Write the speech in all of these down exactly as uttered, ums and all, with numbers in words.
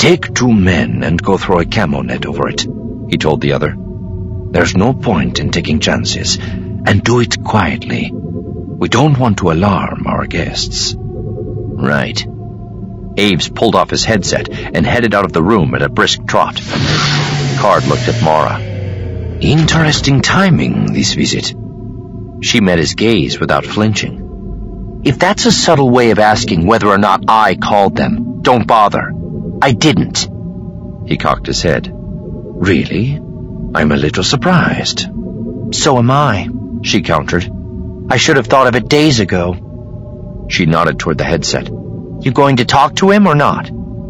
Take two men and go throw a camo net over it, he told the other. There's no point in taking chances, and do it quietly. We don't want to alarm our guests. Right. Aves pulled off his headset and headed out of the room at a brisk trot. Card looked at Mara. Interesting timing, this visit. She met his gaze without flinching. If that's a subtle way of asking whether or not I called them, don't bother. I didn't. He cocked his head. Really? I'm a little surprised. So am I, she countered. I should have thought of it days ago. She nodded toward the headset. You going to talk to him or not?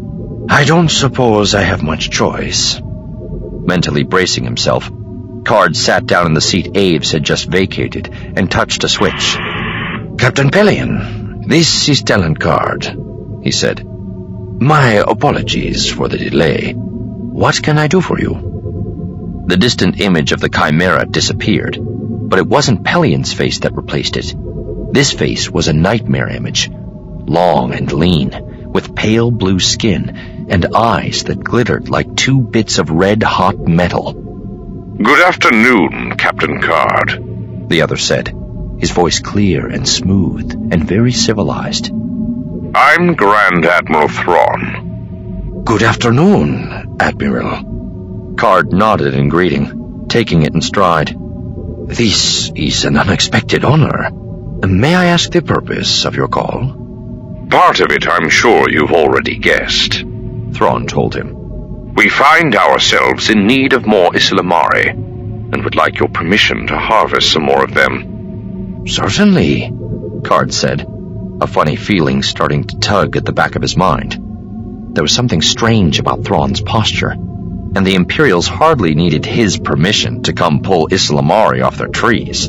I don't suppose I have much choice. Mentally bracing himself, Card sat down in the seat Aves had just vacated and touched a switch. Captain Pelion, this is Talon Card, he said. My apologies for the delay. What can I do for you? The distant image of the Chimera disappeared, but it wasn't Pelion's face that replaced it. This face was a nightmare image, long and lean, with pale blue skin and eyes that glittered like two bits of red-hot metal. Good afternoon, Captain Card, the other said, his voice clear and smooth and very civilized. I'm Grand Admiral Thrawn. Good afternoon, Admiral. Card nodded in greeting, taking it in stride. This is an unexpected honor. May I ask the purpose of your call? Part of it I'm sure you've already guessed, Thrawn told him. We find ourselves in need of more Islamari, and would like your permission to harvest some more of them. Certainly, Card said, a funny feeling starting to tug at the back of his mind. There was something strange about Thrawn's posture, and the Imperials hardly needed his permission to come pull Islamari off their trees.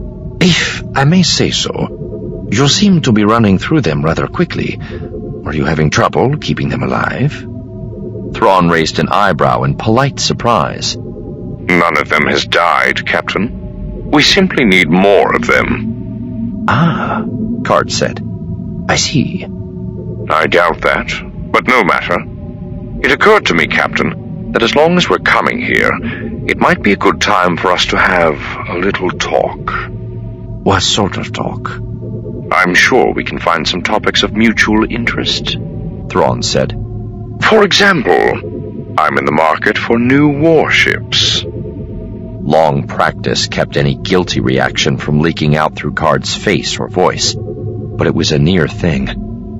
If I may say so, you seem to be running through them rather quickly. Are you having trouble keeping them alive? Thrawn raised an eyebrow in polite surprise. None of them has died, Captain. We simply need more of them. Ah, Card said. I see. I doubt that, but no matter. It occurred to me, Captain, that as long as we're coming here, it might be a good time for us to have a little talk. What sort of talk? I'm sure we can find some topics of mutual interest, Thrawn said. For example, I'm in the market for new warships. Long practice kept any guilty reaction from leaking out through Card's face or voice, but it was a near thing.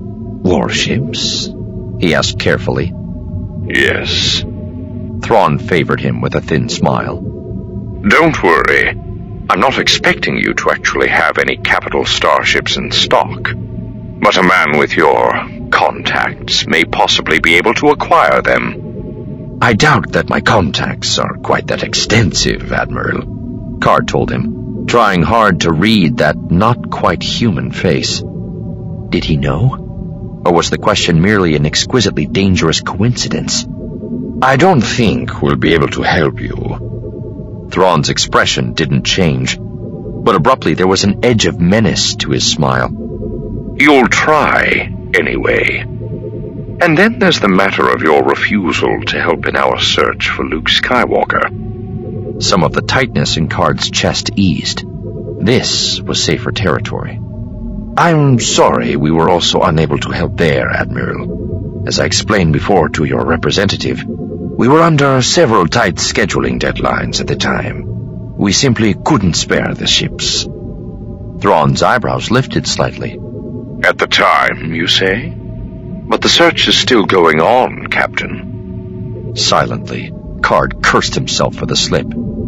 Warships? He asked carefully. Yes. Thrawn favored him with a thin smile. Don't worry. I'm not expecting you to actually have any capital starships in stock, but a man with your contacts may possibly be able to acquire them. I doubt that my contacts are quite that extensive, Admiral, Card told him, trying hard to read that not quite human face. Did he know? Or was the question merely an exquisitely dangerous coincidence? I don't think we'll be able to help you. Thrawn's expression didn't change, but abruptly there was an edge of menace to his smile. You'll try, anyway. And then there's the matter of your refusal to help in our search for Luke Skywalker. Some of the tightness in Card's chest eased. This was safer territory. I'm sorry we were also unable to help there, Admiral. As I explained before to your representative, we were under several tight scheduling deadlines at the time. We simply couldn't spare the ships. Thrawn's eyebrows lifted slightly. At the time, you say? But the search is still going on, Captain. Silently, Card cursed himself for the slip.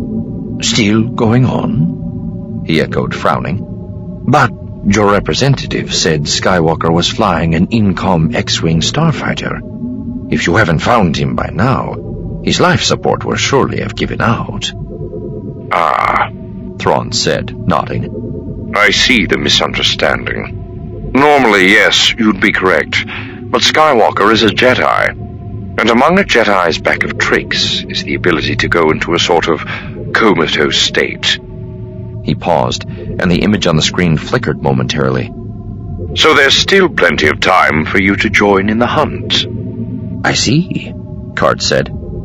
Still going on? He echoed, frowning. But your representative said Skywalker was flying an Incom X-Wing starfighter. If you haven't found him by now, his life support will surely have given out. Ah, Thrawn said, nodding. I see the misunderstanding. Normally, yes, you'd be correct, but Skywalker is a Jedi, and among a Jedi's bag of tricks is the ability to go into a sort of comatose state. He paused, and the image on the screen flickered momentarily. So there's still plenty of time for you to join in the hunt. I see, Card said.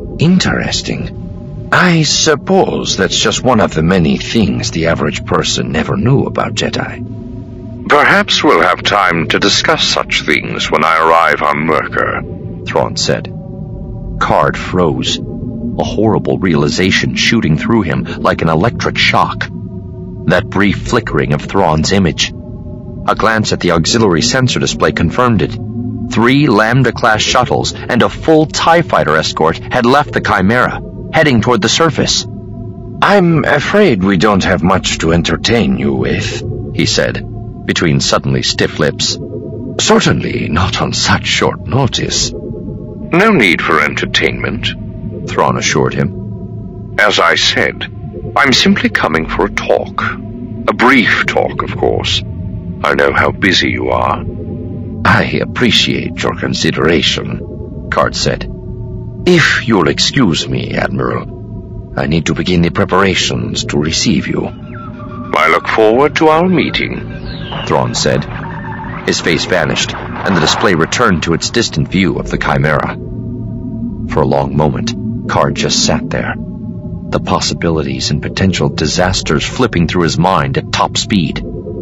Interesting. I suppose that's just one of the many things the average person never knew about Jedi. Perhaps we'll have time to discuss such things when I arrive on Myrkr, Thrawn said. Card froze, a horrible realization shooting through him like an electric shock. That brief flickering of Thrawn's image. A glance at the auxiliary sensor display confirmed it. Three Lambda-class shuttles and a full TIE fighter escort had left the Chimera, heading toward the surface. I'm afraid we don't have much to entertain you with, he said, between suddenly stiff lips. Certainly not on such short notice. No need for entertainment, Thrawn assured him. As I said, I'm simply coming for a talk. A brief talk, of course. I know how busy you are. I appreciate your consideration, Card said. If you'll excuse me, Admiral, I need to begin the preparations to receive you. I look forward to our meeting, Thrawn said. His face vanished, and the display returned to its distant view of the Chimera. For a long moment, Card just sat there, the possibilities and potential disasters flipping through his mind at top speed.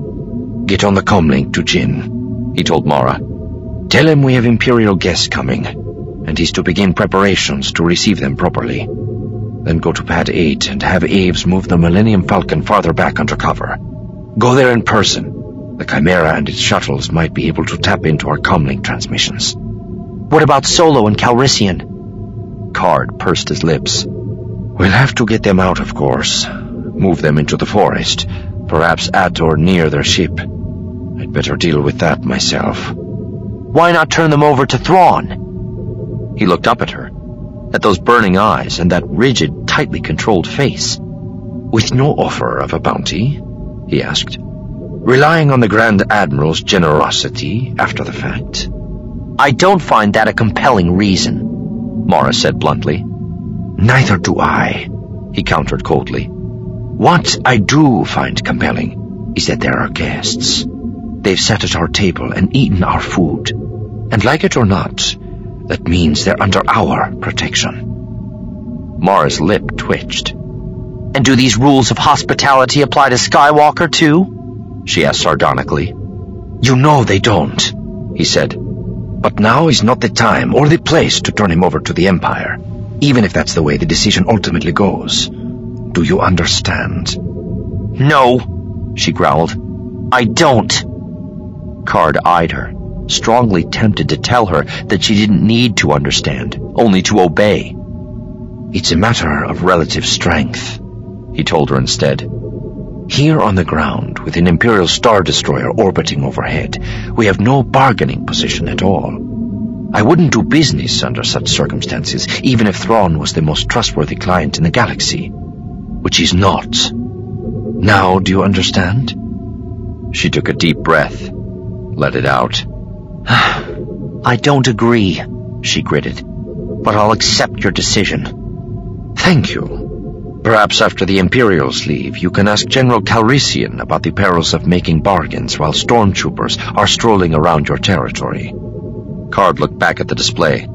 Get on the comlink to Jin, he told Mara. Tell him we have Imperial guests coming, and he's to begin preparations to receive them properly. Then go to Pad eight and have Aves move the Millennium Falcon farther back under cover. Go there in person. The Chimera and its shuttles might be able to tap into our comlink transmissions. What about Solo and Calrissian? Card pursed his lips. We'll have to get them out, of course. Move them into the forest, perhaps at or near their ship. I'd better deal with that myself. Why not turn them over to Thrawn? He looked up at her, at those burning eyes and that rigid, tightly controlled face. With no offer of a bounty? He asked. Relying on the Grand Admiral's generosity after the fact? I don't find that a compelling reason, Mara said bluntly. Neither do I, he countered coldly. What I do find compelling is that there are guests. They've sat at our table and eaten our food. And like it or not, that means they're under our protection. Mara's lip twitched. And do these rules of hospitality apply to Skywalker too? She asked sardonically. You know they don't, he said. But now is not the time or the place to turn him over to the Empire, even if that's the way the decision ultimately goes. Do you understand? No, she growled. I don't. Card eyed her, strongly tempted to tell her that she didn't need to understand, only to obey. It's a matter of relative strength, he told her instead. Here on the ground, with an Imperial Star Destroyer orbiting overhead, we have no bargaining position at all. I wouldn't do business under such circumstances, even if Thrawn was the most trustworthy client in the galaxy, which he's not. Now, do you understand? She took a deep breath, let it out. I don't agree, she gritted, but I'll accept your decision. Thank you. Perhaps after the Imperials leave, you can ask General Calrissian about the perils of making bargains while stormtroopers are strolling around your territory. Card looked back at the display.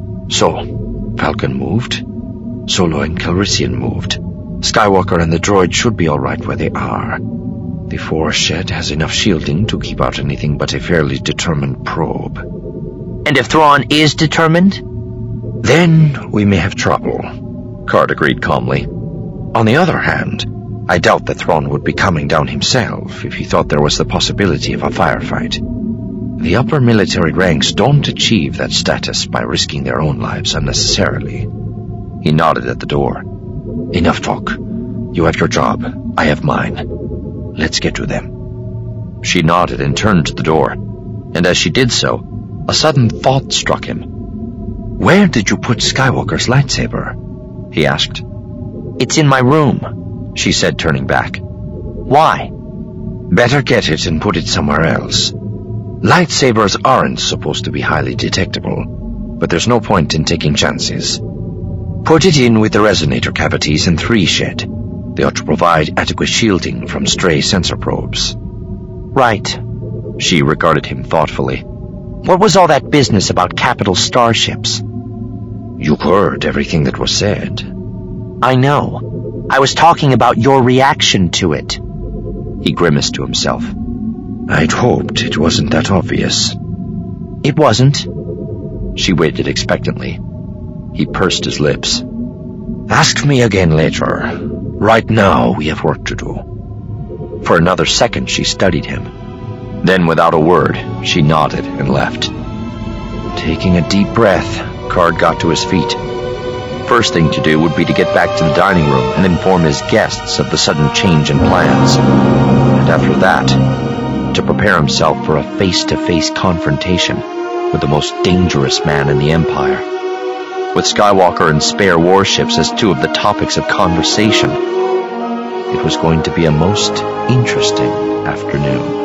So, Falcon moved. Solo and Calrissian moved. Skywalker and the droid should be all right where they are. The Force Shed has enough shielding to keep out anything but a fairly determined probe. And if Thrawn is determined? Then we may have trouble, Card agreed calmly. On the other hand, I doubt that Thrawn would be coming down himself if he thought there was the possibility of a firefight. The upper military ranks don't achieve that status by risking their own lives unnecessarily. He nodded at the door. Enough talk. You have your job. I have mine. Let's get to them. She nodded and turned to the door, and as she did so, a sudden thought struck him. Where did you put Skywalker's lightsaber? He asked. It's in my room, she said, turning back. Why? Better get it and put it somewhere else. Lightsabers aren't supposed to be highly detectable, but there's no point in taking chances. Put it in with the resonator cavities in three shed. They ought to provide adequate shielding from stray sensor probes. Right. She regarded him thoughtfully. What was all that business about capital starships? You heard everything that was said. I know. I was talking about your reaction to it. He grimaced to himself. I'd hoped it wasn't that obvious. It wasn't. She waited expectantly. He pursed his lips. Ask me again later. Right now, we have work to do. For another second, she studied him. Then, without a word, she nodded and left. Taking a deep breath, Card got to his feet. First thing to do would be to get back to the dining room and inform his guests of the sudden change in plans. And after that, to prepare himself for a face-to-face confrontation with the most dangerous man in the Empire. With Skywalker and spare warships as two of the topics of conversation, it was going to be a most interesting afternoon.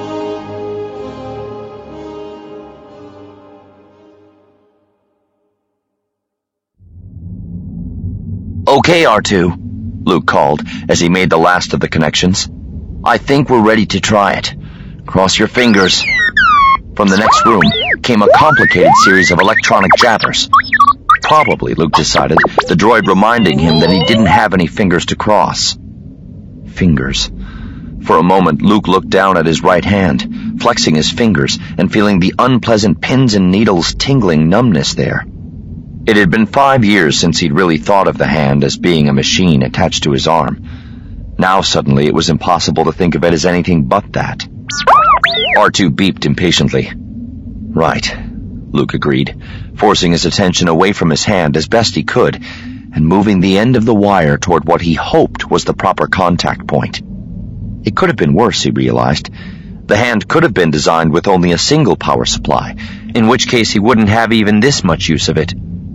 Okay, R two, Luke called as he made the last of the connections. I think we're ready to try it. Cross your fingers. From the next room came a complicated series of electronic jabbers. Probably, Luke decided, the droid reminding him that he didn't have any fingers to cross. Fingers. For a moment, Luke looked down at his right hand, flexing his fingers and feeling the unpleasant pins and needles tingling numbness there. It had been five years since he'd really thought of the hand as being a machine attached to his arm. Now suddenly it was impossible to think of it as anything but that. R two beeped impatiently. Right, Luke agreed, forcing his attention away from his hand as best he could, and moving the end of the wire toward what he hoped was the proper contact point. It could have been worse, he realized. The hand could have been designed with only a single power supply, in which case he wouldn't have even this much use of it.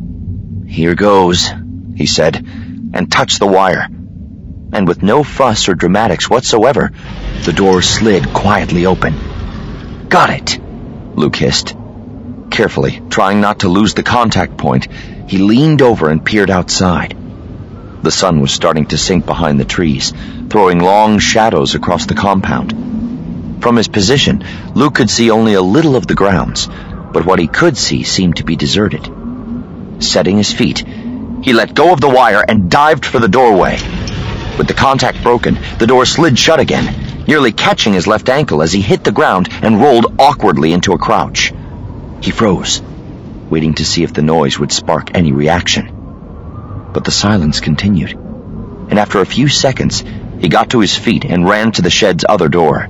Here goes, he said, and touched the wire. And with no fuss or dramatics whatsoever, the door slid quietly open. Got it, Luke hissed. Carefully, trying not to lose the contact point, he leaned over and peered outside. The sun was starting to sink behind the trees, throwing long shadows across the compound. From his position, Luke could see only a little of the grounds, but what he could see seemed to be deserted. Setting his feet, he let go of the wire and dived for the doorway. With the contact broken, the door slid shut again, nearly catching his left ankle as he hit the ground and rolled awkwardly into a crouch. He froze, waiting to see if the noise would spark any reaction. But the silence continued, and after a few seconds, he got to his feet and ran to the shed's other door.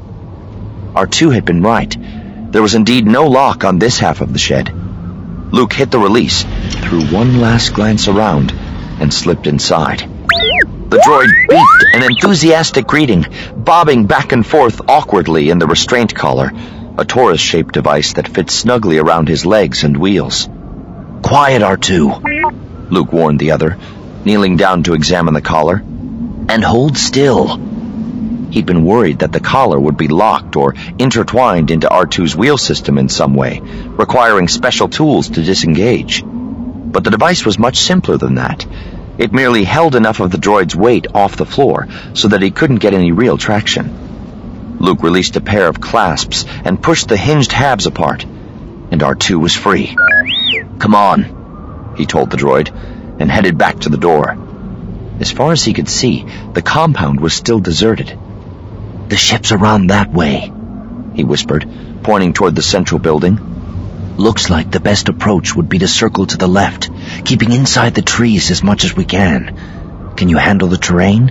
R two had been right. There was indeed no lock on this half of the shed. Luke hit the release, threw one last glance around, and slipped inside. The droid beeped an enthusiastic greeting, bobbing back and forth awkwardly in the restraint collar, a torus-shaped device that fit snugly around his legs and wheels. Quiet, R two, Luke warned the other, kneeling down to examine the collar. And hold still. He'd been worried that the collar would be locked or intertwined into R two's wheel system in some way, requiring special tools to disengage. But the device was much simpler than that. It merely held enough of the droid's weight off the floor so that he couldn't get any real traction. Luke released a pair of clasps and pushed the hinged halves apart, and R two was free. Come on, he told the droid, and headed back to the door. As far as he could see, the compound was still deserted. The ship's around that way, he whispered, pointing toward the central building. Looks like the best approach would be to circle to the left, keeping inside the trees as much as we can. Can you handle the terrain?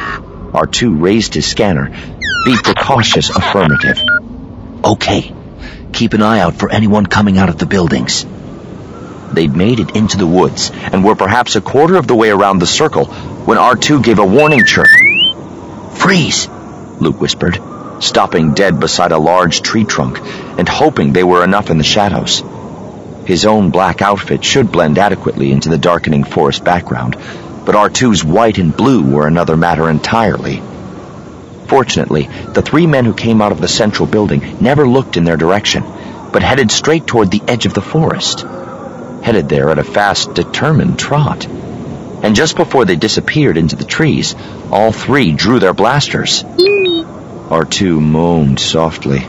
R two raised his scanner, beeped a cautious affirmative. Okay, keep an eye out for anyone coming out of the buildings. They'd made it into the woods and were perhaps a quarter of the way around the circle when R two gave a warning chirp. Freeze, Luke whispered, stopping dead beside a large tree trunk and hoping they were enough in the shadows. His own black outfit should blend adequately into the darkening forest background, but R two's white and blue were another matter entirely. Fortunately, the three men who came out of the central building never looked in their direction, but headed straight toward the edge of the forest. Headed there at a fast, determined trot. And just before they disappeared into the trees, all three drew their blasters. R two moaned softly.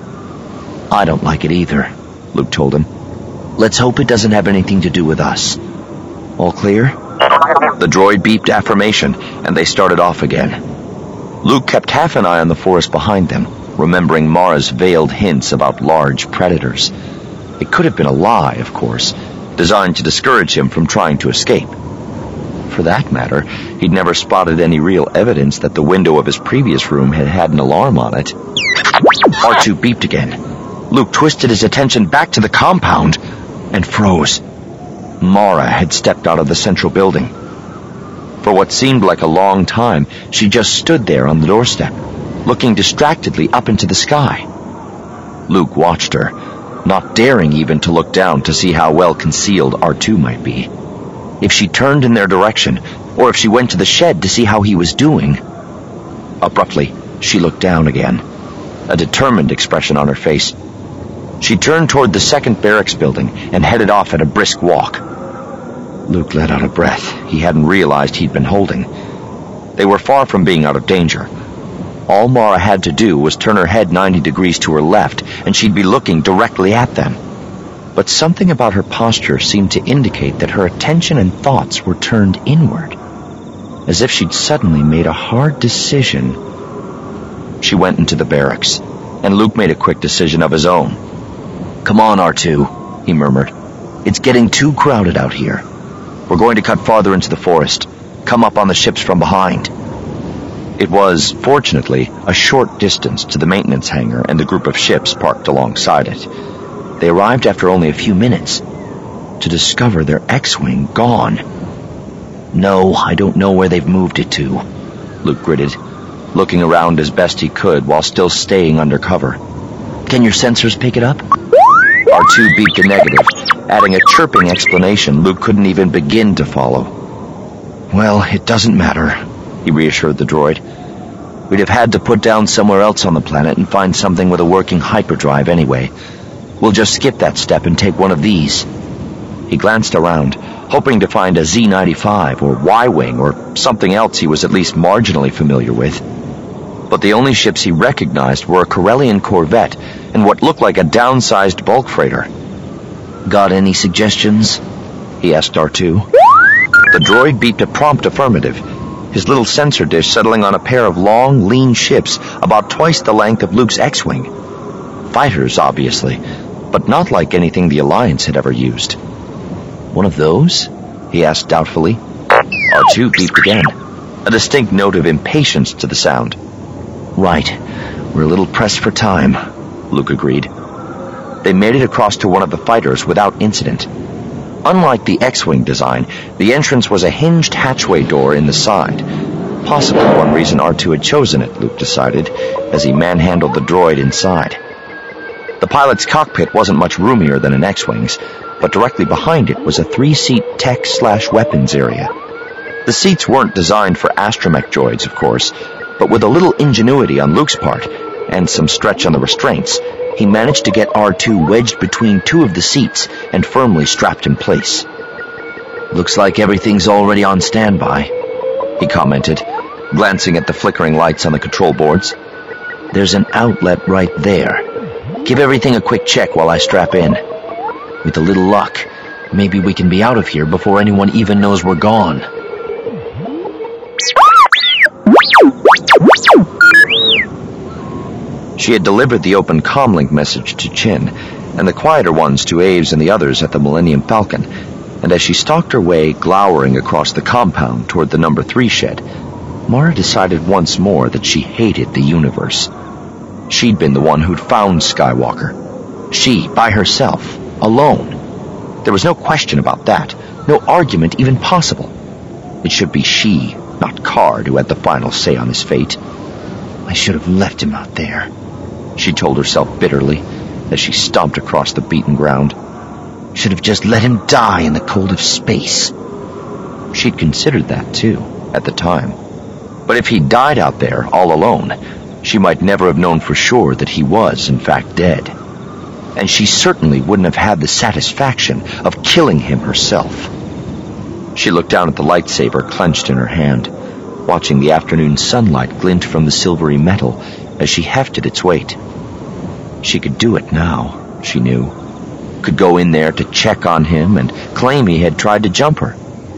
I don't like it either, Luke told him. Let's hope it doesn't have anything to do with us. All clear? The droid beeped affirmation, and they started off again. Luke kept half an eye on the forest behind them, remembering Mara's veiled hints about large predators. It could have been a lie, of course, designed to discourage him from trying to escape. For that matter, he'd never spotted any real evidence that the window of his previous room had had an alarm on it. R two beeped again. Luke twisted his attention back to the compound and froze. Mara had stepped out of the central building. For what seemed like a long time, she just stood there on the doorstep, looking distractedly up into the sky. Luke watched her, not daring even to look down to see how well concealed R two might be. If she turned in their direction, or if she went to the shed to see how he was doing. Abruptly, she looked down again, a determined expression on her face. She turned toward the second barracks building and headed off at a brisk walk. Luke let out a breath he hadn't realized he'd been holding. They were far from being out of danger. All Mara had to do was turn her head ninety degrees to her left, and she'd be looking directly at them. But something about her posture seemed to indicate that her attention and thoughts were turned inward, as if she'd suddenly made a hard decision. She went into the barracks, and Luke made a quick decision of his own. "Come on, R two, he murmured. "It's getting too crowded out here. We're going to cut farther into the forest. Come up on the ships from behind." It was, fortunately, a short distance to the maintenance hangar and the group of ships parked alongside it. They arrived after only a few minutes, to discover their X-Wing gone. "No, I don't know where they've moved it to," Luke gritted, looking around as best he could while still staying under cover. "Can your sensors pick it up?" R two beeped a negative, adding a chirping explanation Luke couldn't even begin to follow. "Well, it doesn't matter," he reassured the droid. "We'd have had to put down somewhere else on the planet and find something with a working hyperdrive anyway. We'll just skip that step and take one of these." He glanced around, hoping to find a Z ninety-five or Y-Wing or something else he was at least marginally familiar with. But the only ships he recognized were a Corellian Corvette and what looked like a downsized bulk freighter. "Got any suggestions?" he asked R two. The droid beeped a prompt affirmative, his little sensor dish settling on a pair of long, lean ships about twice the length of Luke's X-Wing. Fighters, obviously, but not like anything the Alliance had ever used. "One of those?" he asked doubtfully. R two beeped again, a distinct note of impatience to the sound. "Right, we're a little pressed for time," Luke agreed. They made it across to one of the fighters without incident. Unlike the X-Wing design, the entrance was a hinged hatchway door in the side. Possibly one reason R two had chosen it, Luke decided, as he manhandled the droid inside. The pilot's cockpit wasn't much roomier than an X-Wing's, but directly behind it was a three-seat tech-slash-weapons area. The seats weren't designed for astromech droids, of course, but with a little ingenuity on Luke's part, and some stretch on the restraints, he managed to get R two wedged between two of the seats and firmly strapped in place. "Looks like everything's already on standby," he commented, glancing at the flickering lights on the control boards. "There's an outlet right there. Give everything a quick check while I strap in. With a little luck, maybe we can be out of here before anyone even knows we're gone." She had delivered the open comlink message to Chin, and the quieter ones to Aves and the others at the Millennium Falcon, and as she stalked her way, glowering across the compound toward the number three shed, Mara decided once more that she hated the universe. She'd been the one who'd found Skywalker. She, by herself, alone. There was no question about that, no argument even possible. It should be she, not Card, who had the final say on his fate. "I should have left him out there," she told herself bitterly, as she stomped across the beaten ground. "Should have just let him die in the cold of space." She'd considered that, too, at the time. But if he died out there, all alone, she might never have known for sure that he was, in fact, dead. And she certainly wouldn't have had the satisfaction of killing him herself. She looked down at the lightsaber clenched in her hand, watching the afternoon sunlight glint from the silvery metal as she hefted its weight. She could do it now, she knew. Could go in there to check on him and claim he had tried to jump her.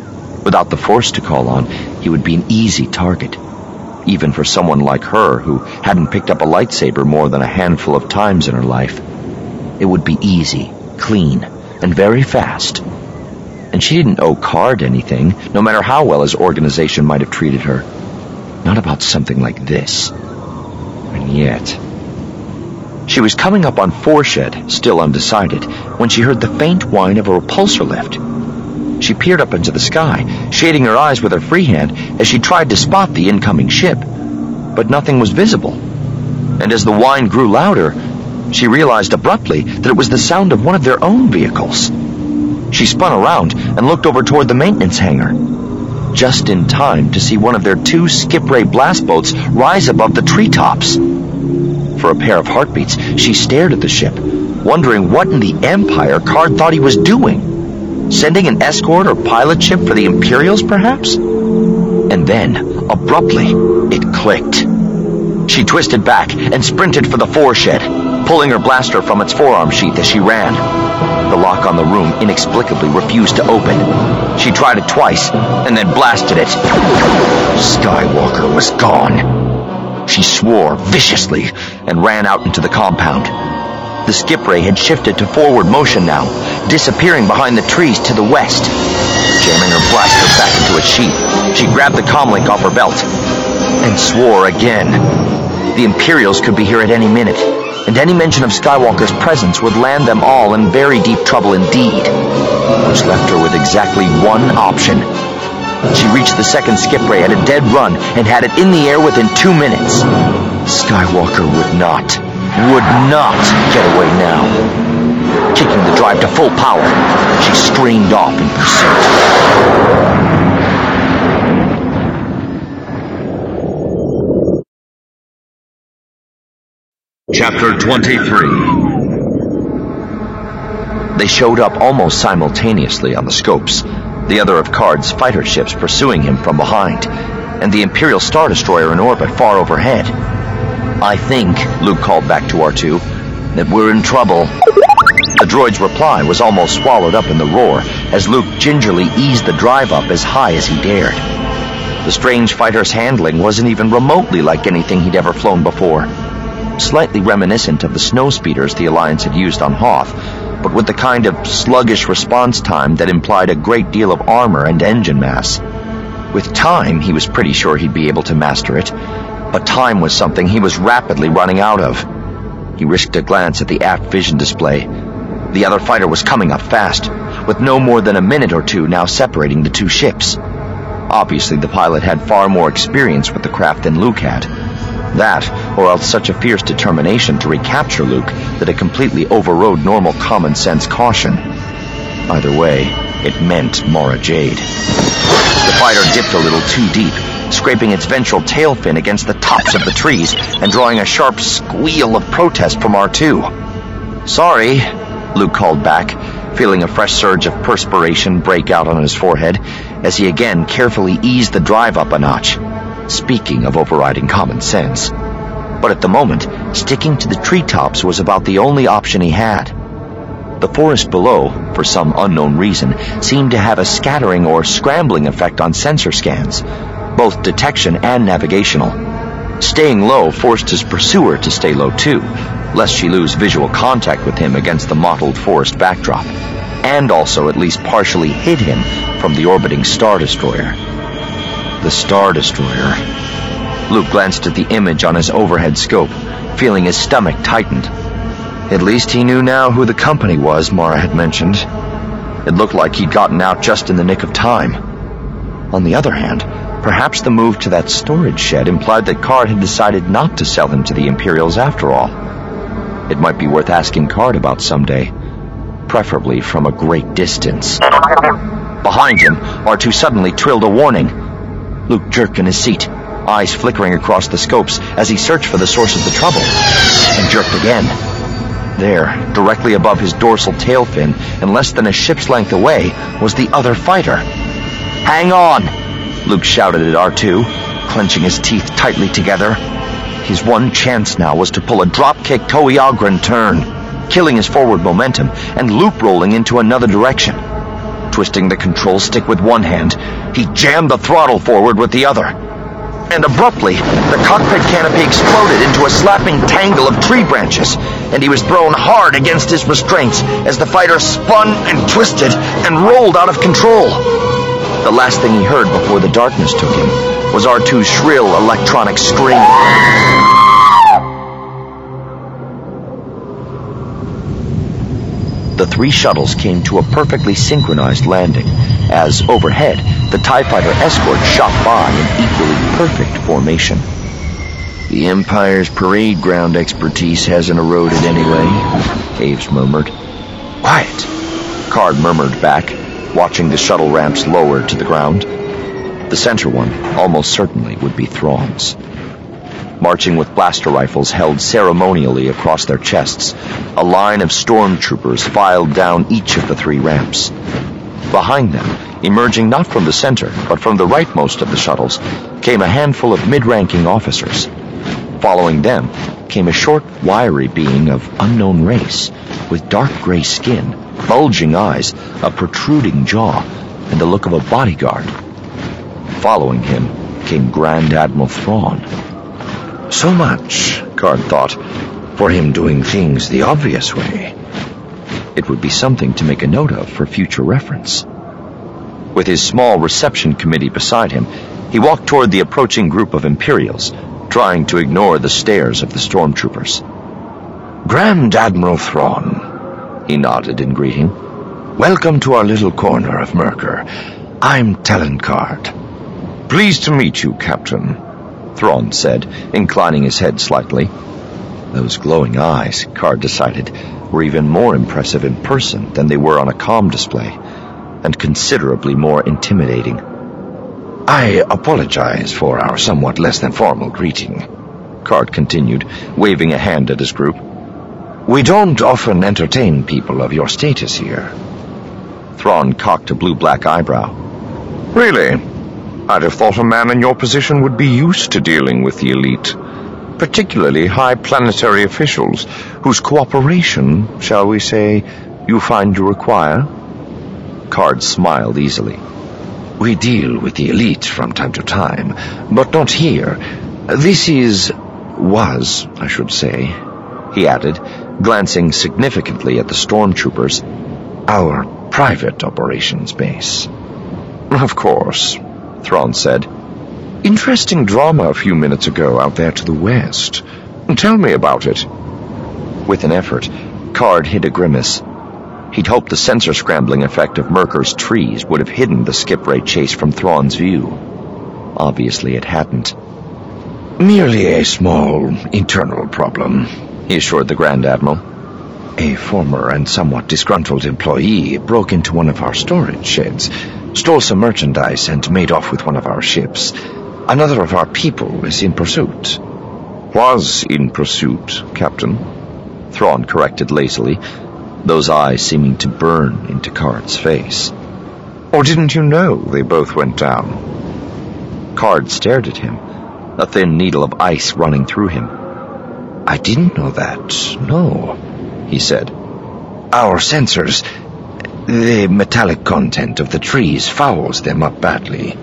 Without the Force to call on, he would be an easy target, even for someone like her who hadn't picked up a lightsaber more than a handful of times in her life. It would be easy, clean, and very fast. And she didn't owe Card anything, no matter how well his organization might have treated her. Not about something like this. And yet... She was coming up on Foreshed, still undecided, when she heard the faint whine of a repulsor lift. She peered up into the sky, shading her eyes with her free hand as she tried to spot the incoming ship. But nothing was visible. And as the whine grew louder, she realized abruptly that it was the sound of one of their own vehicles. She spun around and looked over toward the maintenance hangar, just in time to see one of their two skip ray blast boats rise above the treetops. For a pair of heartbeats, she stared at the ship, wondering what in the Empire Card thought he was doing. Sending an escort or pilot ship for the Imperials, perhaps? And then, abruptly, it clicked. She twisted back and sprinted for the foreshed, pulling her blaster from its forearm sheath as she ran. The lock on the room inexplicably refused to open. She tried it twice, and then blasted it. Skywalker was gone. She swore viciously and ran out into the compound. The skip ray had shifted to forward motion now, disappearing behind the trees to the west. Jamming her blaster back into its sheath, she grabbed the comlink off her belt and swore again. The Imperials could be here at any minute, and any mention of Skywalker's presence would land them all in very deep trouble indeed, which left her with exactly one option. She reached the second skip ray at a dead run and had it in the air within two minutes. Skywalker would not, would not get away now. Kicking the drive to full power, she streamed off in pursuit. Chapter twenty-three. They showed up almost simultaneously on the scopes, the other of Card's fighter ships pursuing him from behind, and the Imperial Star Destroyer in orbit far overhead. "I think," Luke called back to R two, "that we're in trouble." The droid's reply was almost swallowed up in the roar as Luke gingerly eased the drive up as high as he dared. The strange fighter's handling wasn't even remotely like anything he'd ever flown before. Slightly reminiscent of the snow speeders the Alliance had used on Hoth, but with the kind of sluggish response time that implied a great deal of armor and engine mass. With time, he was pretty sure he'd be able to master it, but time was something he was rapidly running out of. He risked a glance at the aft vision display. The other fighter was coming up fast, with no more than a minute or two now separating the two ships. Obviously, the pilot had far more experience with the craft than Luke had. That, or else such a fierce determination to recapture Luke that it completely overrode normal common sense caution. Either way, it meant Mara Jade. The fighter dipped a little too deep, scraping its ventral tail fin against the tops of the trees and drawing a sharp squeal of protest from R two. "Sorry," Luke called back, feeling a fresh surge of perspiration break out on his forehead as he again carefully eased the drive up a notch. Speaking of overriding common sense. But at the moment, sticking to the treetops was about the only option he had. The forest below, for some unknown reason, seemed to have a scattering or scrambling effect on sensor scans, both detection and navigational. Staying low forced his pursuer to stay low too, lest she lose visual contact with him against the mottled forest backdrop, and also at least partially hid him from the orbiting Star Destroyer. The Star Destroyer. Luke glanced at the image on his overhead scope, feeling his stomach tightened. At least he knew now who the company was Mara had mentioned. It looked like he'd gotten out just in the nick of time. On the other hand, perhaps the move to that storage shed implied that Card had decided not to sell him to the Imperials after all. It might be worth asking Card about someday, preferably from a great distance. Behind him, R two suddenly trilled a warning. Luke jerked in his seat, eyes flickering across the scopes as he searched for the source of the trouble, and jerked again. There, directly above his dorsal tail fin and less than a ship's length away, was the other fighter. "Hang on!" Luke shouted at R two, clenching his teeth tightly together. His one chance now was to pull a drop-kick Toiagran turn, killing his forward momentum and loop-rolling into another direction. Twisting the control stick with one hand, he jammed the throttle forward with the other. And abruptly, the cockpit canopy exploded into a slapping tangle of tree branches, and he was thrown hard against his restraints as the fighter spun and twisted and rolled out of control. The last thing he heard before the darkness took him was R two's shrill electronic scream. The three shuttles came to a perfectly synchronized landing as, overhead, the TIE Fighter escort shot by in equally perfect formation. The Empire's parade ground expertise hasn't eroded anyway, Caves murmured. Quiet, Card murmured back, watching the shuttle ramps lowered to the ground. The center one almost certainly would be Thrawn's. Marching with blaster rifles held ceremonially across their chests, a line of stormtroopers filed down each of the three ramps. Behind them, emerging not from the center, but from the rightmost of the shuttles, came a handful of mid-ranking officers. Following them came a short, wiry being of unknown race, with dark gray skin, bulging eyes, a protruding jaw, and the look of a bodyguard. Following him came Grand Admiral Thrawn. So much, Card thought, for him doing things the obvious way. It would be something to make a note of for future reference. With his small reception committee beside him, he walked toward the approaching group of Imperials, trying to ignore the stares of the stormtroopers. Grand Admiral Thrawn, he nodded in greeting. Welcome to our little corner of Myrkr. I'm Talon Card. Pleased to meet you, Captain, Thrawn said, inclining his head slightly. Those glowing eyes, Card decided, were even more impressive in person than they were on a comm display, and considerably more intimidating. I apologize for our somewhat less than formal greeting, Card continued, waving a hand at his group. We don't often entertain people of your status here. Thrawn cocked a blue-black eyebrow. Really? I'd have thought a man in your position would be used to dealing with the elite, particularly high planetary officials, whose cooperation, shall we say, you find you require? Card smiled easily. We deal with the elite from time to time, but not here. This is... was, I should say, he added, glancing significantly at the stormtroopers, our private operations base. Of course, Thrawn said. Interesting drama a few minutes ago out there to the west. Tell me about it. With an effort, Card hid a grimace. He'd hoped the sensor scrambling effect of Myrkr's trees would have hidden the skip ray chase from Thrawn's view. Obviously it hadn't. Merely a small internal problem, he assured the Grand Admiral. A former and somewhat disgruntled employee broke into one of our storage sheds, stole some merchandise, and made off with one of our ships. Another of our people is in pursuit. Was in pursuit, Captain, Thrawn corrected lazily, those eyes seeming to burn into Card's face. Or didn't you know they both went down? Card stared at him, a thin needle of ice running through him. I didn't know that, no, he said. Our sensors... the metallic content of the trees fouls them up badly.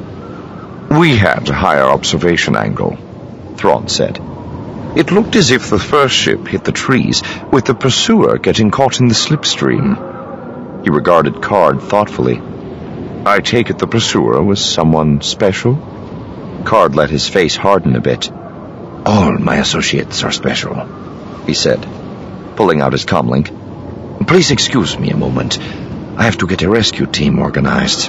We had a higher observation angle, Thrawn said. It looked as if the first ship hit the trees, with the pursuer getting caught in the slipstream. He regarded Card thoughtfully. I take it the pursuer was someone special? Card let his face harden a bit. All my associates are special, he said, pulling out his comlink. Please excuse me a moment. I have to get a rescue team organized.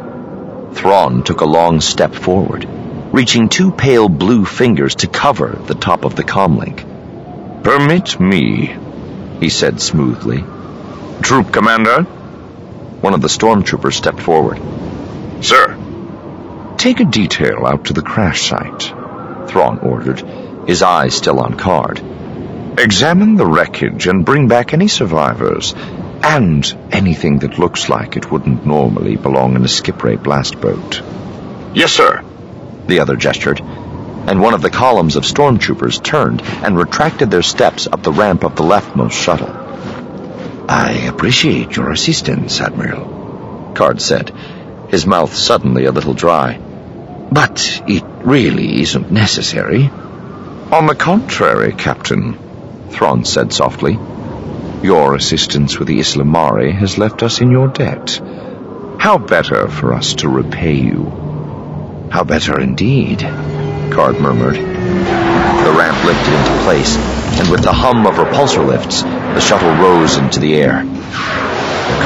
Thrawn took a long step forward, reaching two pale blue fingers to cover the top of the comlink. Permit me, he said smoothly. Troop Commander? One of the stormtroopers stepped forward. Sir. Take a detail out to the crash site, Thrawn ordered, his eyes still on Card. Examine the wreckage and bring back any survivors, and anything that looks like it wouldn't normally belong in a skip ray blast boat. Yes, sir, the other gestured, and one of the columns of stormtroopers turned and retracted their steps up the ramp of the leftmost shuttle. I appreciate your assistance, Admiral. Card said, his mouth suddenly a little dry. But it really isn't necessary. On the contrary, Captain, Thrawn said softly. Your assistance with the Islamari has left us in your debt. How better for us to repay you? How better indeed, Card murmured. The ramp lifted into place, and with the hum of repulsor lifts, the shuttle rose into the air.